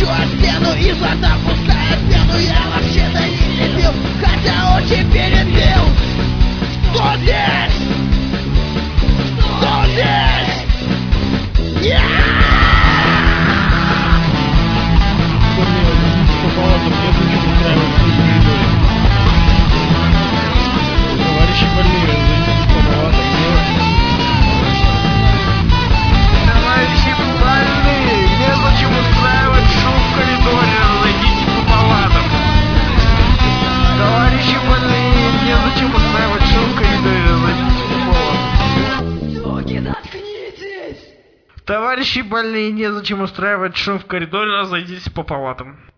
плачу о стену, изо рта пускает пену. Я вообще-то не дебил, хотя очень перебил. Кто здесь? Кто здесь? Товарищи больные, разойдитесь по палатам. Товарищи больные, незачем устраивать шум в коридоре, разойдитесь по палатам. Товарищи больные, незачем устраивать шум в коридоре, разойдитесь по палатам. Слуги, заткнитесь! Товарищи больные, незачем устраивать шум в коридоре, разойдитесь по палатам.